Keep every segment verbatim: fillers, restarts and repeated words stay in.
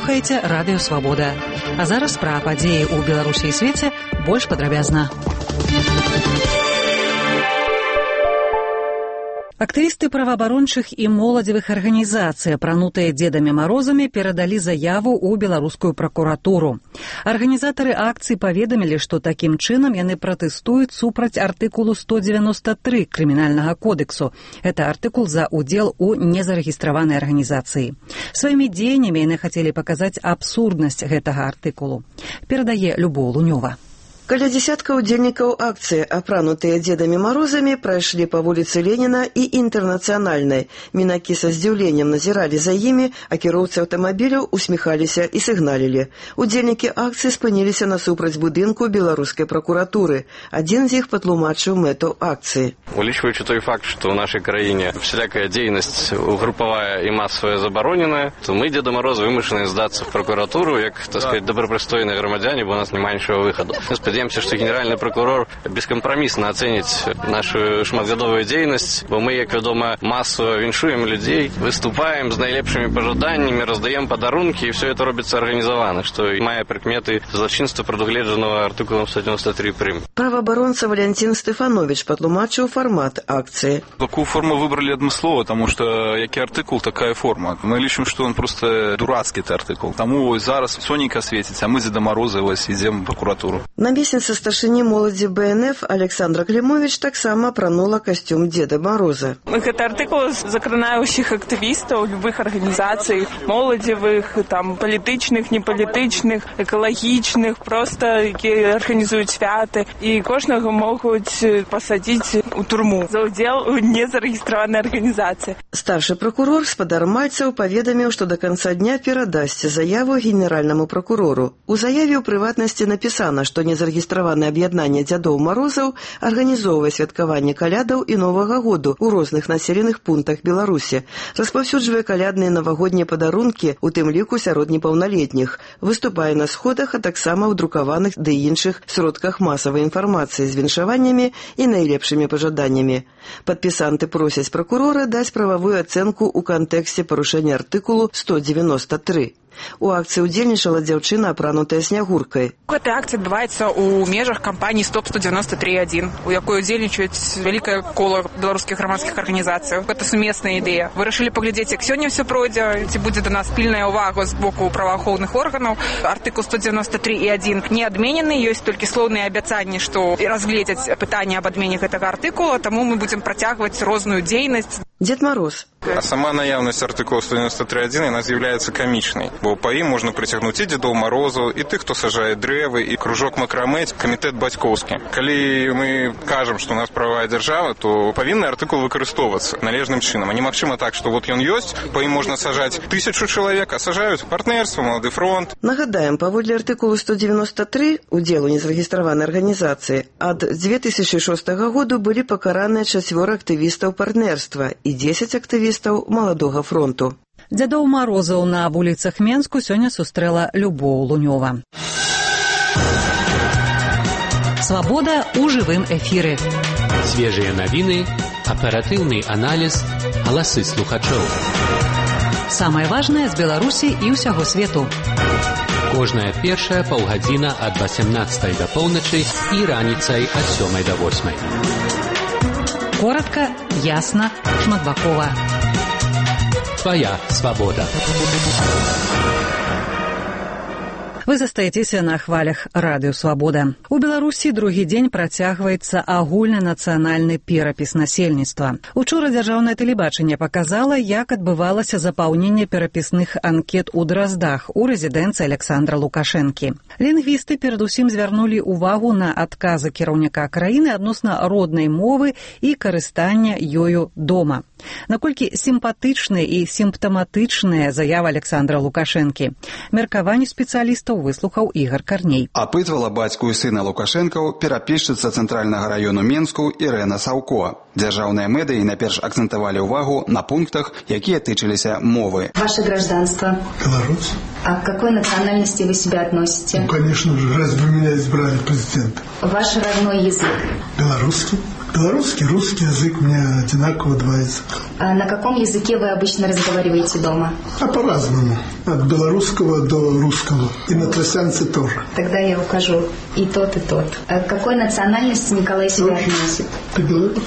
слухаеце радыё Свабода. А зараз пра падзеі ў Беларусі і свеце больш падрабязна. Актывісты праваабарончых і моладзевых арганізацый, апранутыя Дзедамі Марозамі, перадалі заяву ў беларускую пракуратуру. Арганізатары акцыі паведамілі, што такім чынам яны пратэстуюць супраць артыкулу сто дзевяносто тры крымінальнага кодексу. Гэта артыкул за ўдзел у незарэгістраванай арганізацыі. Сваімі дзеяннямі яны хацелі паказаць абсурднасць гэтага артыкулу. Перадае Любоў Лунёва. Каля дзесятка удзельнікаў акцыі, апранутыя Дзедамі Марозамі, прайшлі па вуліцы Леніна і Інтэрнацыянальнай. Мінакі са здзіўленнем назіралі за імі, а кіроўцы аўтамабіляў усміхаліся і сігналілі. Удзельнікі акцыі спыніліся насупраць будынку беларускай пракуратуры. Адзін з іх патлумачыў мэту акцыі. Улічваючы той факт, што ў нашай краіне всякая дзейнасць групавая і масавая забароненая, то мы, Дзеда Мороз, вымушаны здацца в прокуратуру, як, так сказать, добропрыстойныя грамадзяне, бо у нас няма іншага выхаду. Спадзяемся, што генеральны прокурор бескампрамісна ацэніць нашу шматгадовую дзейнасць, бо мы, як вядома, масава віншуем людзей, выступаем з найлепшымі пажаданнямі, раздаем падарункі, і все это робіцца арганізавана, што мае прыкметы злачынства, прадугледжанага артыкулам сто девяносто три прим. Праваабаронца Валянцін Стефанович патлумачыў формат акцыі. Такую форму выбрали адмыслова, тому што які артыкул, такая форма. Мы лічым, што он просто дурацкі ты артыкул. Таму зараз сонейка свеціць, а мы Дзеда Мороза вось ідзем в прокуратуру. Намесніца старшыні моладзі Бэ Эн Эф Александра Клімович таксама апранула касцюм Дзеда Мороза. Гэты артыкул закранае ўсіх актывістаў, любых арганізацый, моладзевых, там, палітычных, непалітычных, экалагічных, проста, якія арганізуюць святы, і кожнага могуць пасадзіць у турму за ўдзел у незарэгістраванай арганізацыі. Старшы пракурор спадар Мальцаў паведаміў, што да канца дня перадасць заяву генеральнаму пракурору. У заяве ў прыватнасці напісана, што незарэгістраванае аб'яднанне Дзядоў Марозаў арганізоўвае святкаванне калядаў і Новага году ў розных населеных пунктах Беларусі, распаўсюджвае калядныя навагоднія падарункі, у тым ліку сярод непаўналетніх, выступае на сходах, а таксама ў друкаваных ды іншых сродках масавай інфармацыі з віншаваннямі і найлепшымі пажаданнямі. Падпісанты просяць пракурора даць прававую ацэнку ў кантэксце парушэння артыкулу сто девяносто три. У акцыі ўдзельнічала дзяўчына, апранутая снягуркай. Гэта акцыя адбываецца ў межах кампаніі стоп сто девяносто три один, у якой удзельнічаюць вялікае кола беларускіх грамадскіх арганізацый. Гэта сумесная ідэя. Вырашылі паглядзець, як сёння ўсё пройдзе, ці будзе да нас пільная ўвага з боку праваахоўных органаў. Артыкул сто девяносто три один не адменены, ёсць толькі слоўныя абяцанні, што разгледзяць пытанне аб адмене гэтага артыкула, таму мы будзем працягваць розную дзейнасць. Дзед Мороз. А сама наявнасць артыкула сто девяносто три один, яна з'яўляецца камічнай, бо па ім можна прыцягнуць і Дзедоў Марозаў, і тых, хто сажае дрэвы, і кружок макрамэ, камітэт бацькоўскі. Калі мы кажам, што у нас правая дзяржава, то павінны артыкул выкарыстоўвацца належным чынам. А немагчыма так, што вот ён ёсць, па ім можна сажаць тысячу чалавек, а сажаюць партнерства, Малады фронт. Нагадаем, паводле артыкулу сто девяносто три удзелу незарэгістраванай арганізацыі ад две тысячи шостага году былі пакараныя чацвёра актывістаў партнерства і дзесяць актывістаў Маладога фронту. Дзядоў Марозаў на вуліцах Менску сёння сустрэла Любоў Лунёва. Свабода ў жывым эфіры. Свежыя навіны, аператыўны аналіз, галасы слухачоў. Самае важнае з Беларусі і ўсяго свету. Кожная першая паўгадзіна ад васямнаццатай да поўначы і раніцай ад сёмай да восьмай. Коротка, ясна, шматбакова. Твоя свобода. Вы застаецеся на хвалях радыё Свабода. У Беларусі другі дзень працягваецца агульнанацыянальны перапіс насельніцтва. Учора дзяржаўнае тэлебачанне паказала, як адбывалася запаўненне перапісных анкет у Драздах у рэзідэнцыі Александра Лукашэнкі. Лінгвісты перадусім звярнулі ўвагу на адказы кіраўніка краіны адносна роднай мовы і карыстання ёю дома. Наколькі сімпатычныя і сімптаматычныя заявы Александра Лукашэнкі. Меркаванне спецыялістаў выслухаў Ігар Карней. Апытвала бацьку і сына Лукашэнкаў перапісчыца цэнтральнага раёну Менску Ірэна Саўко. Дзяржаўныя медыі найперш акцэнтавалі ўвагу на пунктах, якія тычыліся мовы. Ваше гражданство? Белорус. А к какой национальности вы себя относите? Ну, конечно же, разве меня избрали президент? Ваш родной язык? Белорусский. Белорусский, русский язык, у меня одинаково два языка. А на каком языке вы обычно разговариваете дома? А по-разному. От белорусского до русского. И на тростянце тоже. Тогда я укажу и тот, и тот. А к какой национальности Николай себя относит? Ты белорус?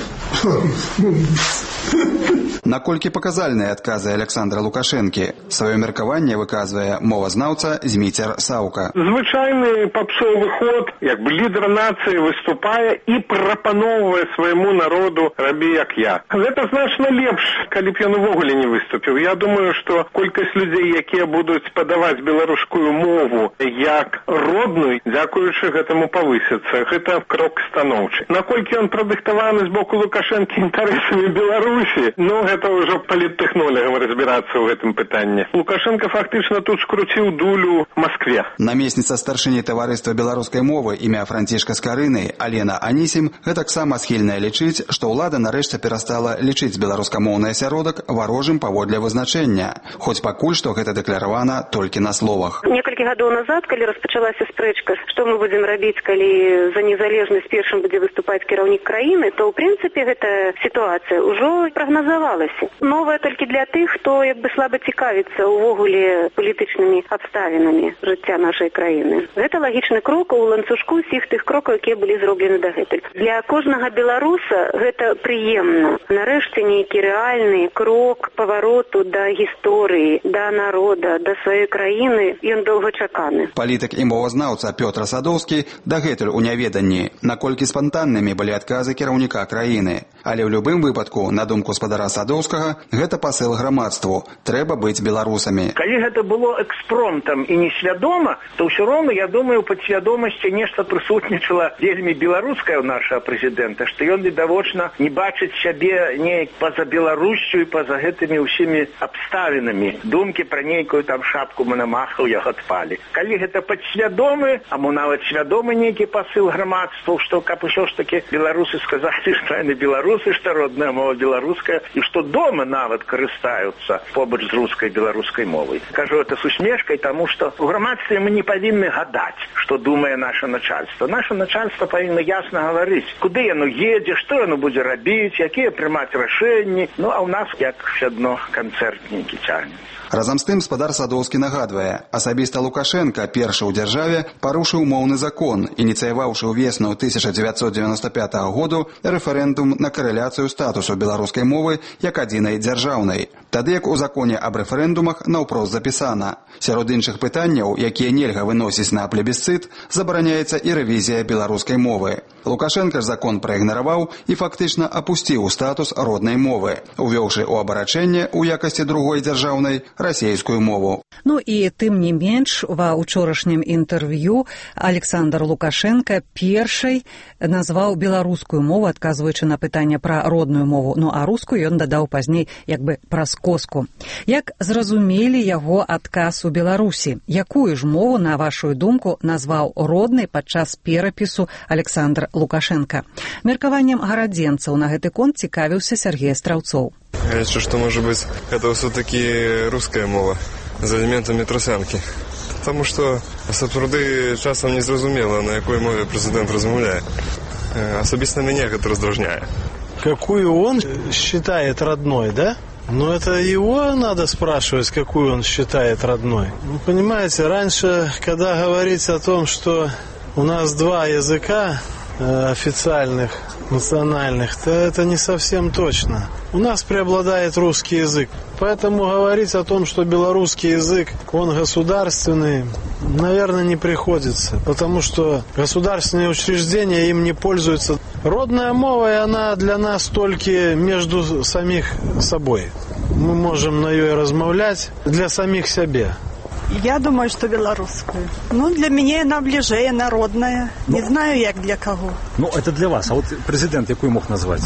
Наколькі паказальныя адказы Александра Лукашэнкі? Сваё меркаванне выказвае мовазнаўца Зміцер Саўка. Звычайны папсовы ход, як бы лідар нацыі выступае і прапаноўвае свайму народу рабі як я. Гэта значна лепш, калі б ён увогуле не выступіў. Я думаю, што колькасць людзей, якія будуць падаваць беларускую мову як родную, дзякуючы гэтаму павысіцца. Гэта крок станоўчы. Наколькі ён прадыктаваны з боку Лукашэнкі інтарэсамі Беларусі, ну гэта ўжо паліттэхнолягам разбірацца ў гэтым пытанні. Лукашенко фактычна тут скруціў дулю Маскве. Намесніца старшыні таварыства беларускай мовы імя Францішка Скарыны Алена Анісім гэтаксама схільная лічыць, што ўлада нарэшце перастала лічыць беларускамоўны асяродак варожым паводле вызначэння, хоць пакуль што гэта дэкларавана толькі на словах. Некалькі гадоў назад, калі распачалася спрэчка, што мы будзем рабіць, калі за незалежнасць першым будзе выступаць кіраўнік краіны, то ў прынцыпе гэта сітуацыя ўжо прагназавалася. Новая толькі для тых, хто як бы слаба цікавіцца ўвогуле палітычнымі абставінамі жыцця нашай краіны. Гэта лагічны крок у ланцужку ўсіх тых крокаў, якія былі зроблены дагэтуль. Для кожнага беларуса гэта прыемна. Нарэшце нейкі рэальны крок павароту да гісторыі, да народа, да сваёй краіны, ён доўгачаканы. Палітык і мовазнаўца Пётр Садоўскі дагэтуль у няведанні, наколькі спантаннымі былі адказы кіраўніка краіны. Але ў любым выпадку, на думку спадара Садоўскага, гэта пасыл грамадству. Трэба быць беларусамі. Калі гэта было экспромтам і несвядома, то ўсё роўна, я думаю, у падсвядомасці нешта прысутнічала вельмі беларускае ў нашага прэзідэнта, што ён відавочна не бачыць сябе неяк па-за Беларусю і па-за гэтымі ўсімі абставінамі. Думкі пра нейкую там шапку Манамахаў як адпалі. Калі гэта падсвядомы, а мо нават свядомы нейкі пасыл грамадству, што каб усё ж такі беларусы сказалі, што яны беларусы, што родная мова беларуская, і што дома нават карыстаюцца побач з рускай беларускай мовай. Кажу это с усмешкай, таму што у грамадстве мы не павінны гадаць, што думае наше начальство. Наше начальство павінна ясна гаварыць, куды яно едзе, што яно будзе рабіць, якія прымаць рашэнні. Ну а ў нас як все адно канцэрт нейкі цягнецца. Разам з тым спадар Садоўскі нагадвае, асабіста Лукашенка першы ў дзяржаве парушыў моўны закон, ініцыяваўшы ўвесну тысяча дзевяцьсот дзевяносто пятага году рэферэндум на карэляцыю статусу беларускай мовы як адзінай дзяржаўнай. Тады як у законе аб рэферэндумах наўпрост запісана. Сярод іншых пытанняў, якія нельга выносіць на плебісцыт, забараняецца і рэвізія беларускай мовы. Лукашенка ж закон праігнараваў і фактычна апусціў статус роднай мовы, увёўшы ў абарачэнне ў якасці другой дзяржаўнай расійскую мову. Ну і тым не менш, ва ўчорашнім інтэрв'ю Александр Лукашенко першай назваў беларускую мову, адказваючы на пытанне пра родную мову, ну а рускую ён дадаў пазней як бы праз коску. Як зразумелі яго адказ у Беларусі? Якую ж мову, на вашу думку, назваў роднай падчас перапісу Александр Лукашенко? Меркаваннем гарадзенцаў на гэты конт цікавіўся Сергей Страўцоў. Я лічу, што, можа быць, гэта ўсё-такі руская мова з элементамі трусянкі. Таму што сапраўды часам незразумела, на якой мове прэзідэнт размаўляе. Асабіста мяне гэта раздражняе. Какую он считает родной, да? Но это его надо спрашивать, какую он считает родной. Вы понимаете, раньше, когда говорится о том, что у нас два языка э, официальных, национальных, то это не совсем точно. У нас преобладает русский язык. Поэтому говорить о том, что белорусский язык, он государственный, наверное, не приходится. Потому что государственные учреждения им не пользуются. Родная мова, и она для нас только между самих собой. Мы можем на ее размовлять для самих себя. Я думаю, что белорусскую. Ну, для меня она ближе, народная. Ну, не знаю, как для кого. Ну, это для вас. А вот президент какую мог назвать?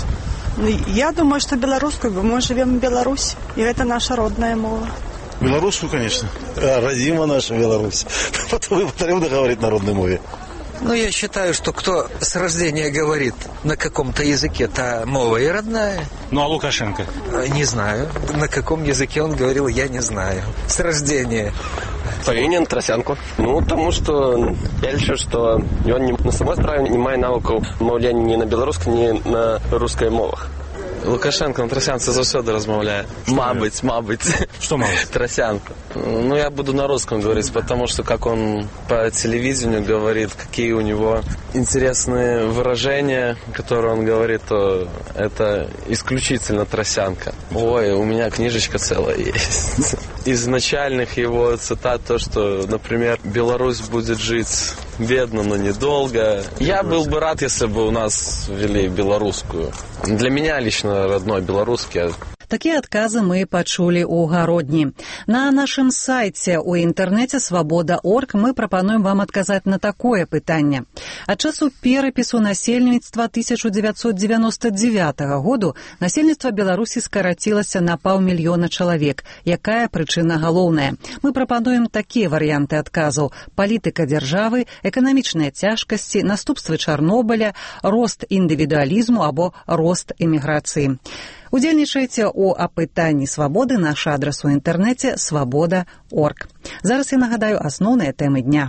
Я думаю, что белорусскую, бо мы живем в Беларуси, и это наша родная мова. Белорусскую, конечно. А, родима наша Беларусь. Потом мы говорить на родной мове. Ну, я считаю, что кто с рождения говорит на каком-то языке, та мова и родная. Ну, а Лукашенко? Не знаю. На каком языке он говорил, я не знаю. С рождения. Павінен трасянку. Ну, тому що я лічу, що він на самой справі не має навиків мовлення ні на білоруській, ні на русській мовах. Лукашенко на тросянці завжди розмовляє. Мабуть, мабуть. Что мабуть? Тросянка. Ну, я буду на русском говорить, потому что как он по телевидению говорит, какие у него интересные выражения, которые он говорит, то это исключительно тросянка. Ой, у меня книжечка целая есть. Из начальных его цитат то, что, например, Беларусь будет жить бедно, но недолго. Я был бы рад, если бы у нас ввели белорусскую. Для меня лично родной белорусский. Такія адказы мы пачулі ў гародні. На нашым сайце ў інтэрнэце свабода точка орг мы прапануем вам адказаць на такое пытанне. Ад часу перапісу насельніцтва тысяча дзевяцьсот дзевяноста дзевятага году насельніцтва Беларусі скарацілася на паўмільёна чалавек. Якая прычына галоўная? Мы прапануем такія варыянты адказаў: палітыка дзяржавы, эканамічныя цяжкасці, наступствы Чарнобыля, рост індывідуалізму або рост эміграцыі. Удзельнічайце ў апытанні свабоды. Наш адрас у інтэрнэце свабода точка орг. Зараз я нагадаю асноўныя тэмы дня.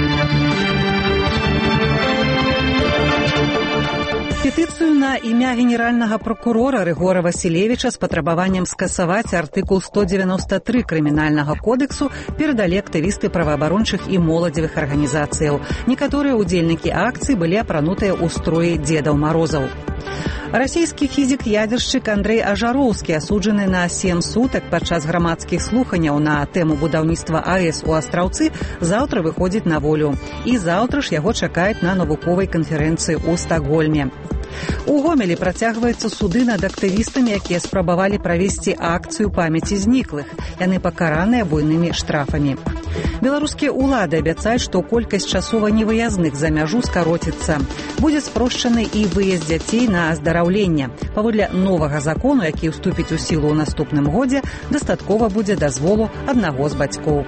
Петыцыю на імя генеральнага прокурора Рыгора Васілевіча з патрабаваннем скасаваць артыкул сто девяносто три крымінальнага кодексу перадалі актывісты праваабарончых і моладзевых арганізацыяў. Некаторыя ўдзельнікі акцыі былі апранутыя ў строі Дзедаў Марозаў. Расійскі фізік-ядзершчык Андрэй Ажароўскі, асуджаны на сем сутак падчас грамадскіх слуханняў на тэму будаўніцтва АЭС у Астраўцы, заўтра выходзіць на волю. І заўтра ж яго чакаюць на навуковай канферэнцыі ў Стакгольме. У Гомелі працягваюцца суды над актывістамі, якія спрабавалі правесці акцыю памяці зніклых. Яны пакараныя буйнымі штрафамі. Беларускія ўлады абяцаюць, што колькасць часова невыязных за мяжу скароціцца. Будзе спрошчаны і выезд дзяцей на аздараўленне. Паводле новага закону, які ўступіць у сілу ў наступным годзе, дастаткова будзе дазволу аднаго з бацькоў.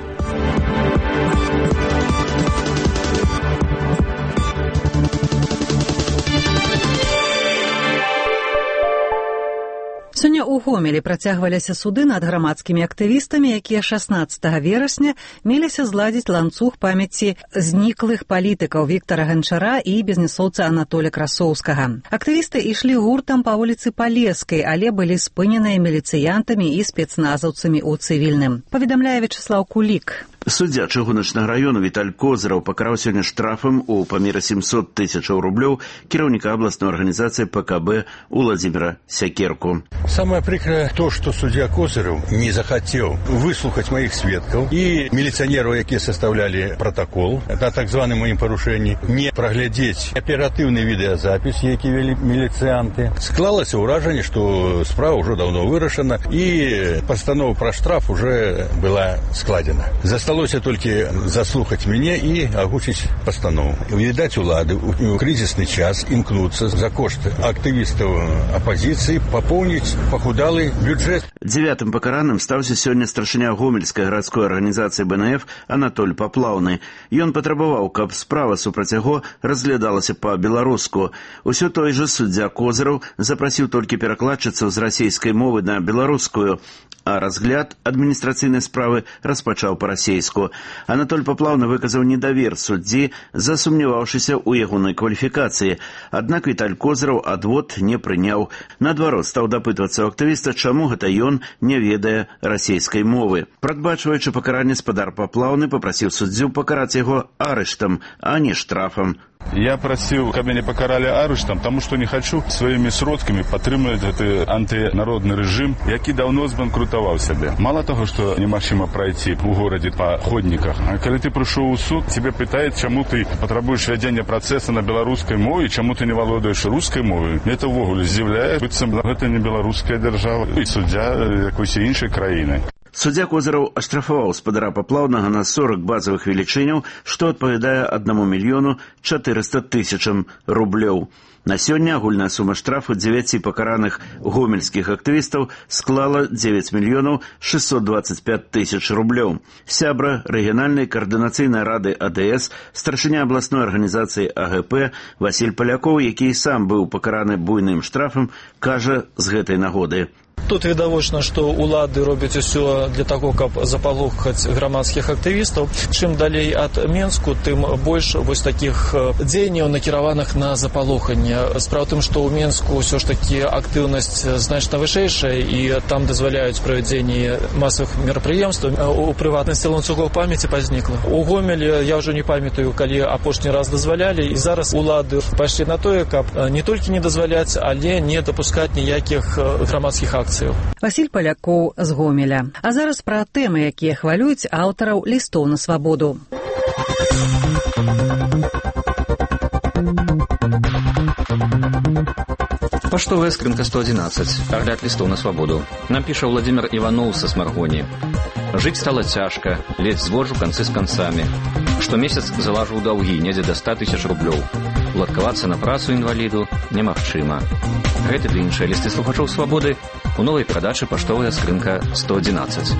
Сёння ў Гомелі працягваліся суды над грамадскімі актывістамі, якія шаснаццатага верасня меліся зладзіць ланцуг памяці зніклых палітыкаў Віктара Ганчара і бізнесоўца Анатоля Красоўскага. Актывісты ішлі гуртам па вуліцы Палескай, але былі спыненыя міліцыянтамі і спецназаўцамі ў цывільным. Паведамляе Вячеслаў Кулік. Суддзя чыгуначнага району Віталь Козыраў пакараў сёння штрафам у памеры семьсот тысячаў рублёў кіраўніка абласной арганізацыі ПКБ Уладзіміра Сякерку. Самое прикрое то, что судья Козырев не захотел выслушать моих свидков и милиционеров, которые составляли протокол о так званом моим порушении, не проглядеть оперативный видеозапись, которые вели милицианты. Склалось уражение, что справа уже давно вырашена и постанова про штраф уже была складена. Засталось только заслухать меня и огучить постанову. Видать, улады у кризисный час имкнуться за кошты активистов оппозиции пополнить похудалый бюджет. Девятым пакараным стаўся сёння старшыня гомельскай гарадской арганізацыі БНФ Анатоль Паплаўны. Ён патрабаваў, каб справа супраць яго разглядалася па-беларуску. Усё той жа суддзя Козыраў запрасіў толькі перакладчыцаў з расійскай мовы на беларускую, а разгляд адміністрацыйнай справы распачаў па-расейску. Анатоль Паплаўны выказаў недавер суддзі, засумняваўшыся ў ягонай кваліфікацыі. Аднак Віталь Козыраў адвод не прыняў. Наадварот, стаў дапытвацца ў актывіста, чаму гэта ён не ведае расейскай мовы. Прадбачваючы пакаранне, спадар Паплаўны папрасіў суддзю пакараць яго арыштам, а не штрафам. Я просил, каб меня покарали арештом, потому что не хочу своими сродками подтримывать этот антинародный режим, який давно збанкрутовал себя. Мало того, что немашимо пройти в городе по ходниках, а когда ты пришел в суд, тебе питают, чему ты потребуешь ведения процесса на белорусской мове, чему ты не владеешь русской мовой. Это в огуле здивляет, быцем это не белорусская держава, и суддя якоїсь іншої країни. Суддзя Козыраў аштрафаваў спадара Паплаўнага на сорок базовых велічыняў, што адпавядае аднаму мільёну чатырыста тысячам рублёў. На сёння агульная сума штрафу дзевяці пакараных гомельскіх актывістаў склала дзевяць мільёнаў шэсцьсот дваццаць пяць тысяч рублёў. Сябра рэгіянальнай каардынацыйнай рады АДС, старшыня абласной арганізацыі АГП Васіль Палякоў, які сам быў пакараны буйным штрафам, кажа з гэтай нагоды. тут відавочна, што ўлады робяць усё для таго, каб запалохаць грамадскіх актывістаў. Чым далей ад Менску, тым больш вось такіх дзеянняў, накіраваных на запалоханне. Справа ў тым, што ў Менску ўсё ж такі актыўнасць значна вышэйшая, і там дазваляюць правядзенне масавых мерапрыемстваў. У прыватнасці ланцугоў памяці пазнікла. У Гомелі я ўжо не памятаю, калі апошні раз дазвалялі, і зараз улады пайшлі на тое, каб не толькі не дазваляць, але не дапускаць ніякіх грамадскіх акцыяў. Васіль Палякоў з Гомеля. А зараз пра тэмы, якія хвалююць аўтараў лістоў на свабоду. Паштовая скрынка сто одиннадцать. Агляд листов на свободу. Нам пишет Владимир Иванов со Сморгони. Жить стало тяжко, ледь звожу концы с концами. Что месяц залажу долги, недзе до ста тысяч рублёў. Уладкавацца на працу інваліду немагчыма. Гэта ды іншыя лісты слухачоў свабоды у новай перадачы паштовая скрынка сто одиннадцать.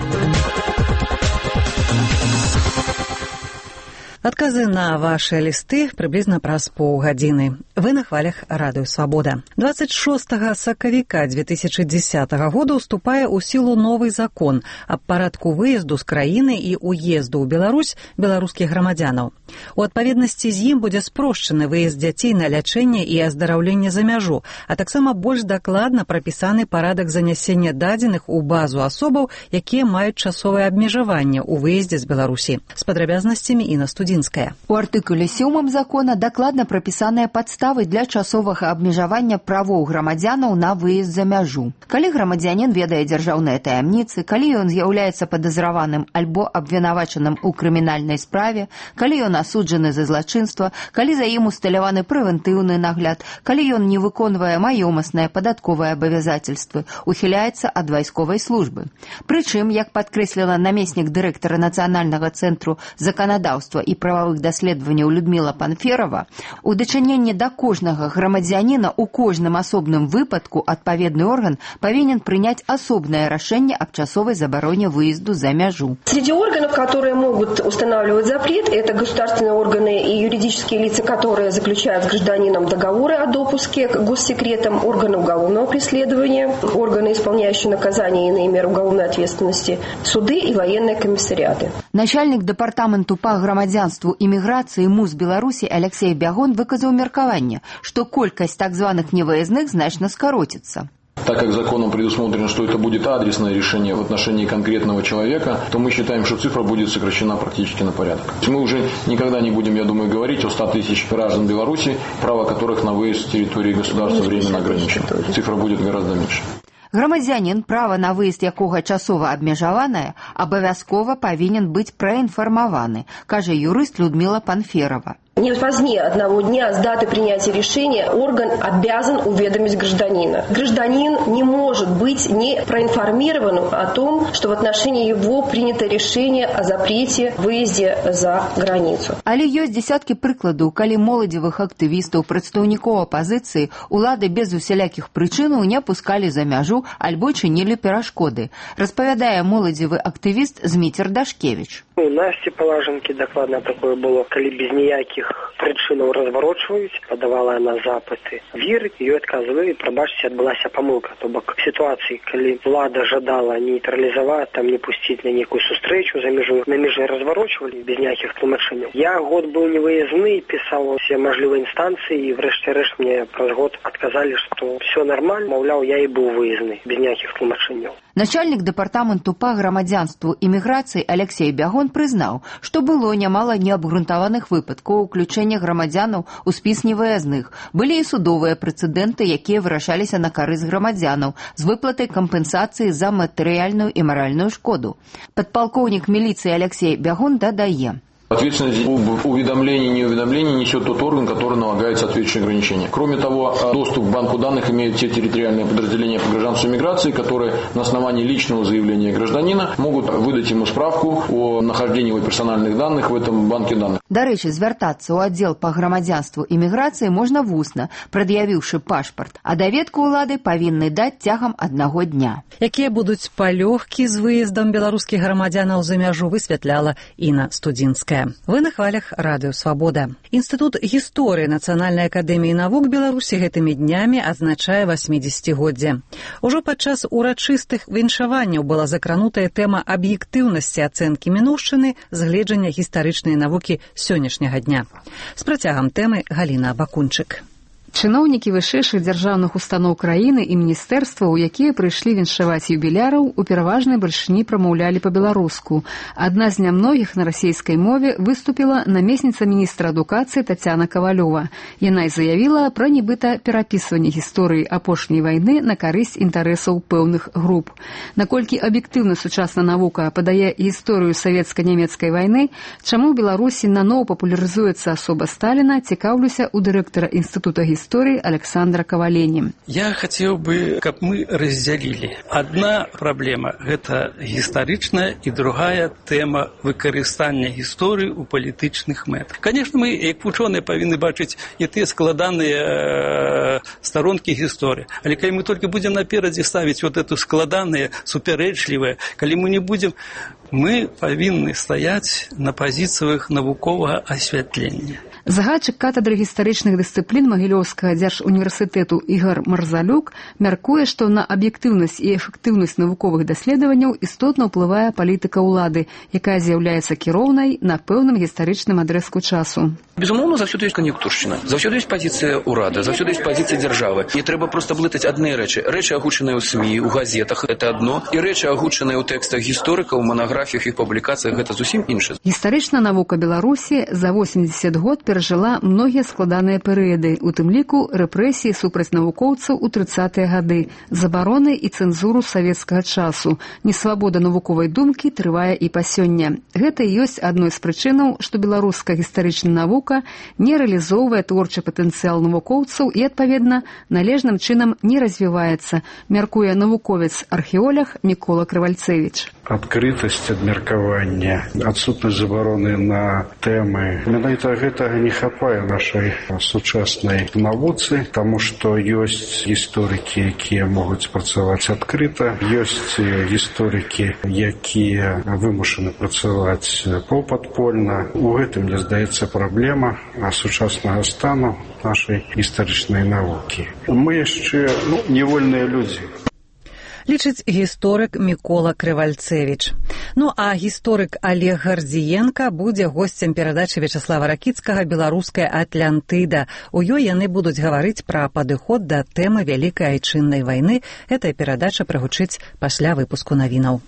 Адказы на ваши лісты прыблізна праз паўгадзіны. Вы на хвалях радыё Свабода. двадцать шостага сакавіка две тысячи десятого года уступае ў сілу новы закон аб парадку выезду з краіны і уезду ў Беларусь беларускіх грамадзянаў. У адпаведнасці з ім будзе спрошчаны выезд дзяцей на лячэнне і аздараўленне за мяжу, а таксама больш дакладна прапісаны парадак занясення дадзеных у базу асобаў, якія маюць часовае абмежаванне ў выездзе з Беларусі. З падрабязнасцямі Інна Студзінская. У артыкуле сёмым закона дакладна прапісаныя падставы для часовага абмежавання правоў грамадзянаў на выезд за мяжу. Калі грамадзянін ведае дзяржаўныя таямніцы, калі ён з'яўляецца падазраваным альбо абвінавачаным у крымінальнай справе, калі ён асуджаны за злачынства, калі за ім усталяваны прэвентыўны нагляд, калі ён не выконвае маёмасныя падатковыя абавязательствы, ухіляецца ад вайсковай службы. Прычым, як падкрэсліла намеснік дырэктара Нацыянальнага цэнтру заканадаўства і прававых даследаванняў Людміла Панферова, у дачыненні да кожнага грамадзяніна ў кожным асобным выпадку адпаведны орган павінен прыняць асобнае рашэнне аб часовай забароне выезду за мяжу. Среди органов, которые могут устанавливать запрет, это государственные органы и юридические лица, которые заключают с гражданином договоры о допуске к госсекретам, органы уголовного преследования, органы, исполняющие наказание и иные меры уголовной ответственности, суды и военные комиссариаты. Начальник департаменту па грамадзянству іміграцыі МУЗ Беларусі Алексей Бягон выказаў меркаванне, што колькасць так званых невыездных значна скароціцца. Так как законом предусмотрено, что это будет адресное решение в отношении конкретного человека, то мы считаем, что цифра будет сокращена практически на порядок. Мы уже никогда не будем, я думаю, говорить о ста тысяч граждан Беларуси, право которых на выезд с территории государства временно ограничено. Цифра будет гораздо меньше. Грамадзянін, права на выезд якога часова абмежаванае, абавязкова павінен быць праінфармаваны, кажа юрыст Людмила Панферова. Не позднее одного дня с даты принятия решения орган обязан уведомить гражданина. Гражданин не может быть не проинформирован о том, что в отношении его принято решение о запрете выезде за границу. Але ёсць дзесяткі прыкладаў, калі моладзевых актывістаў, прадстаўнікоў апазіцыі улады без усялякіх прычынаў не пускалі за мяжу альбо чынілі перашкоды, распавядае моладзевы актывіст Зміцер Дашкевіч. У Насці Палажанкі дакладна такое было, калі без ніякіх прычынаў разварочваюць, падавала на запыты віры, ёй адказвалі, прабачце, адбылася памылка. То бок сітуацыі, калі ўлада жадала нейтралізаваць, там не пусціць на нейкую сустрэчу за мяжу, на мяжы разварочвалі без ніякіх тлумачэнняў. Я год быў невыязны, пісаў усе мажлівыя інстанцыі, і врэшце-рэшт мне праз год адказалі, што все нормально, маўляў, я і быў выязны без ніякіх тлумачэнняў. Начальник департаменту па грамадзянству і міграцыі Алексей Бягон прызнаў, што было нямала неабгрунтаваных выпадкаў уключэння грамадзянаў у спіс невыязных. Былі і судовыя прэцэдэнты, якія вырашаліся на карысць грамадзянаў з выплатай кампенсацыі за матэрыяльную і маральную шкоду. Падпалкоўнік міліцыі Алексей Бягон дадае. Ответственность об уведомлении и неуведомлении несет тот орган, который налагает соответствующие ограничения. Кроме того, доступ к банку данных имеют те территориальные подразделения по гражданству и миграции, которые на основании личного заявления гражданина могут выдать ему справку о нахождении его персональных данных в этом банке данных. Дарэчы, звяртацца ў аддзел па грамадзянству і міграцыі можна вусна, прад'явіўшы пашпарт, а даведку ўлады павінны даць цягам аднаго дня. Якія будуць палёгкі з выездам беларускіх грамадзянаў за мяжу, высвятляла Інна Студзінская. Вітаю. Вы на хвалях Радыё Свабода. Інстытут гісторыі Нацыянальнай акадэміі навук Беларусі гэтымі днямі адзначае васьмідзесяцігоддзе. Ужо падчас урачыстых віншаванняў была закранутая тэма аб'ектыўнасці ацэнкі мінуўшчыны з гледжання гістарычнай навукі сённяшняга дня. З працягам тэмы Галіна Бакунчык. Чыноўнікі вышэйшых дзяржаўных устаноў краіны і міністэрстваў, якія прыйшлі віншаваць юбіляраў, у пераважнай бальшыні прамаўлялі па-беларуску. Адна з нямногіх на расейскай мове выступіла намесніца міністра адукацыі Тацяна Кавалёва. Яна і заявіла пра нібыта перапісванне гісторыі апошняй вайны на карысць інтарэсаў пэўных груп. Наколькі аб'ектыўна сучасная навука падае гісторыю савецка-нямецкай вайны, чаму ў Беларусі наноў папулярызуецца асоба Сталіна, цікаўлюся у дырэктара Інстытута гісторыі истории Александра Ковалени. Я хотел бы, как мы разделили. Одна проблема – это историчная, и другая тема выкарыстання истории у политичных мет. Конечно, мы, как ученые, повинны бачить и те складанные э, сторонки истории. Але когда мы только будем напереди ставить вот эту складанные, суперечливые, когда мы не будем, мы повинны стоять на позициях навукового освятления. Загадчык катедры гістарычных дысцыплін Магілёўскага дзяржуніверсітэту Ігар Марзалюк мяркуе, што на аб'ектыўнасць і эфектыўнасць навуковых даследаванняў істотна ўплывае палітыка ўлады, якая з'яўляецца кіроўнай на пэўным гістарычным адрэзку часу. Безумоўно, заўсёды ёсць кан'юнктуршчына, заўсёды ёсць пазіцыя ўрада, заўсёды ёсць пазіцыя дзяржавы. Не трэба проста блытаць адныя рэчы. Рэчы, агучаныя ў СМІ, у газетах, гэта адно, і рэчы, агучаныя ў тэкстах гісторыкаў, манаграфіях і публікацыях, гэта зусім інша. Гістарычная навука Беларусі за восемьдесят год перажыла многія складаныя перыяды, у тым ліку рэпрэсіі супраць навукоўцаў у трыццатыя гады, забароны і цэнзуру савецкага часу. Несвабода навуковай думкі трывае і па сёння. Гэта і ёсць адной з прычынаў, што беларуская гістарычная навука не рэалізоўвае творчы патэнцыял навукоўцаў і, адпаведна, належным чынам не развіваецца, мяркуе навуковец-археолог Мікола Крывальцевіч. Адкрытасць абмеркавання, адсутнасць забароны на тэмы. Менавіта гэтага не хапае нашай сучаснай навуцы, таму што ёсць гісторыкі, якія могуць працаваць адкрыта, ёсць гісторыкі, якія вымушаны працаваць паўпадпольна. У гэтым, мне здаецца, праблема сучаснага стану нашай гістарычнай навукі. Мы яшчэ ну, невольныя людзі. Лічыць гісторык Мікола Крывальцевіч. Ну а гісторык Олег Гардзіенка будзе госцем перадачы Вячаслава Ракіцкага «Беларуская Атлантыда». У ёй яны будуць гаварыць пра падыход да тэмы Вялікай айчыннай вайны. Гэтая перадача прагучыць пасля выпуску навінаў.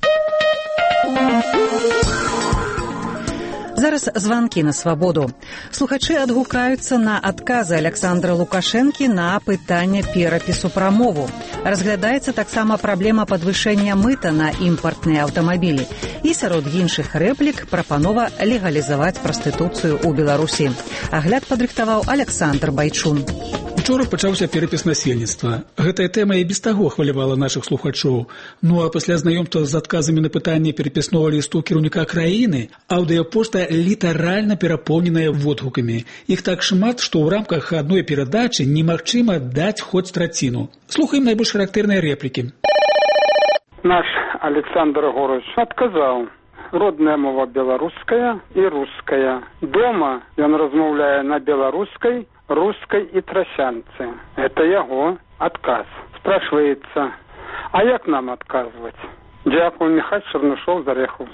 Зараз званкі на свабоду. Слухачы адгукаюцца на адказы Александра Лукашэнкі на пытанне перапісу пра мову. Разглядаецца таксама праблема падвышэння мыта на імпартныя аўтамабілі. І сярод іншых рэплік прапанова легалізаваць прастытуцыю ў Беларусі. Агляд падрыхтаваў Александр Байчун. Учора пачаўся перапіс насельніцтва. Гэтая тэма і без таго хвалявала нашых слухачоў. Ну а пасля знаёмства з адказамі на пытанне перапіснога лісту кіраўніка краіны, аўдыёпошта літаральна перапоўненая водгукамі. Іх так шмат, што ў рамках адной перадачы немагчыма даць хоць траціну. Слухаем найбольш характэрныя рэплікі. Наш Александр Горович адказаў. Родная мова беларуская і руская. Дома ён размаўляе на беларускай, русской и тросянцы. Это его отказ. Спрашивается, а як нам отказывать? Дякую, Михаил Чернышов, Зареховск.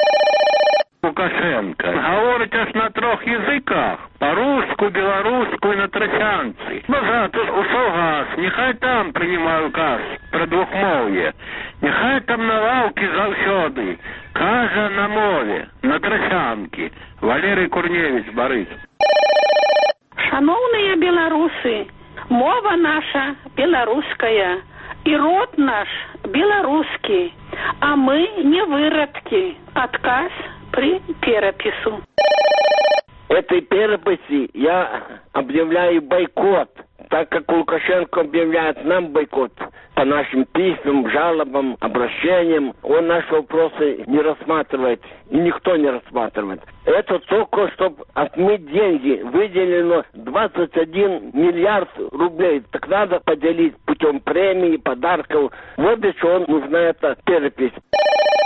Лукашенко говорит на трех языках. По-русски, белорусски и на тросянцы. Назад ушел газ. Нехай там принимаю газ про двухмовье. Нехай там на лавке завсёды. Кажа на мове, на тросянке. Валерий Курневич, Борис. Шановные белорусы, мова наша белорусская, и род наш белорусский, а мы не выродки. Отказ при перепису. Этой переписи я объявляю бойкот, так как Лукашенко объявляет нам бойкот. По нашим письмам, жалобам, обращениям, он наши вопросы не рассматривает, и никто не рассматривает. Это только, чтобы отмыть деньги. Выделено двадцать один миллиард рублей. Так надо поделить путем премии, подарков. Вот для чего нужна эта перепись.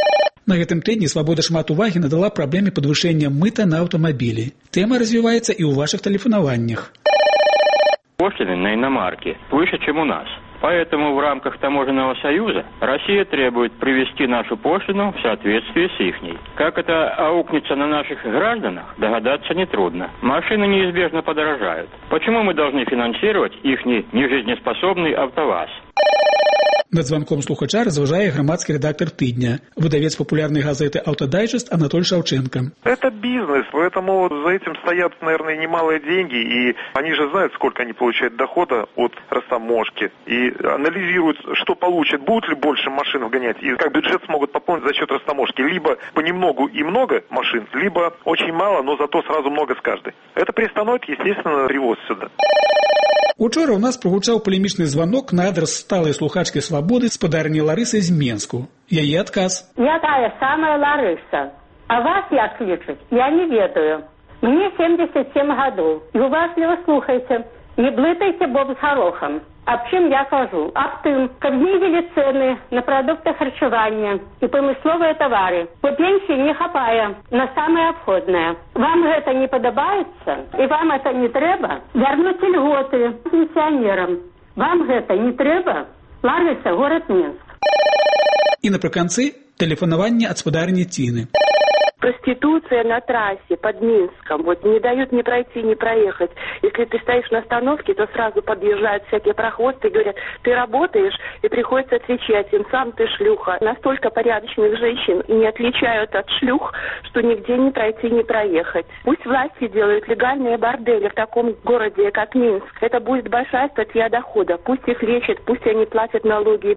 На гэтым тыдні «Свабода» шмат увагі надала праблеме падвышэння мыта на аўтамабілі. Тэма развіваецца і ў вашых тэлефанаваннях. Пошлины на иномарки выше, чем у нас. Поэтому в рамках Таможенного союза Россия требует привести нашу пошлину в соответствие с ихней. Как это аукнется на наших гражданах, догадаться нетрудно. Машины неизбежно подорожают. Почему мы должны финансировать ихний нежизнеспособный АвтоВАЗ? Над звонком слухача разважае грамадскі редактор «Тыдня», выдавец популярной газеты «Автодайджест» Анатолий Шавченко. Это бизнес, поэтому за этим стоят, наверное, немалые деньги, и они же знают, сколько они получают дохода от растаможки, и анализируют, что получат, будут ли больше машин гонять, и как бюджет смогут пополнить за счет растаможки. Либо понемногу и много машин, либо очень мало, но зато сразу много с каждой. Это приостановит, естественно, привоз сюда. Учора у нас прагучаў палемічны званок на адрес сталай слухачкі «Свабоды» спадарні Ларысы з Менску. Яе адказ. Я тая самая Ларыса. А вас як лічаць, я не ведаю. Мне семьдесят семь гадоў. І уважліва слухайце. Не блытайце боб з гарохам. Аб чым я кажу? Аб тым, каб знізілі цэны на прадукты харчавання і прамысловыя тавары. Бо пенсіі не хапае на самае абходнае. Вам гэта не падабаецца? І вам это не трэба? Вярнуць льготы пенсіянерам. Вам гэта не трэба? Ларыса, город Минск. І напрыканцы тэлефанаванне ад спадарніЦіны. Проституция на трассе под Минском. Вот не дают ни пройти, ни проехать. Если ты стоишь на остановке, то сразу подъезжают всякие прохвосты и говорят, ты работаешь, и приходится отвечать им, сам ты шлюха. Настолько порядочных женщин и не отличают от шлюх, что нигде не пройти, не проехать. Пусть власти делают легальные бордели в таком городе, как Минск. Это будет большая статья дохода. Пусть их лечат, пусть они платят налоги.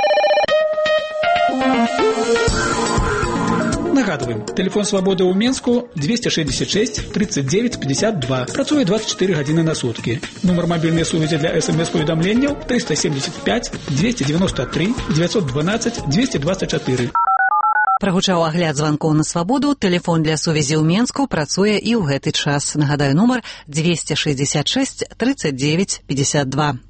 Нагадываем, телефон «Свободы» у Менску двести шестьдесят шесть тридцать девять пятьдесят два. Працуе двадцать четыре гадзіны на сутки. Номер мобильной сувязі для смс-поведомлений триста семьдесят пять двести девяносто три девятьсот двенадцать двести двадцать четыре. Прагучаў агляд званкоў на «Свабоду». Тэлефон для сувязі ў Менску працуе і ў гэты час. Нагадаю, нумар двести шестьдесят шесть тридцать девять пятьдесят два.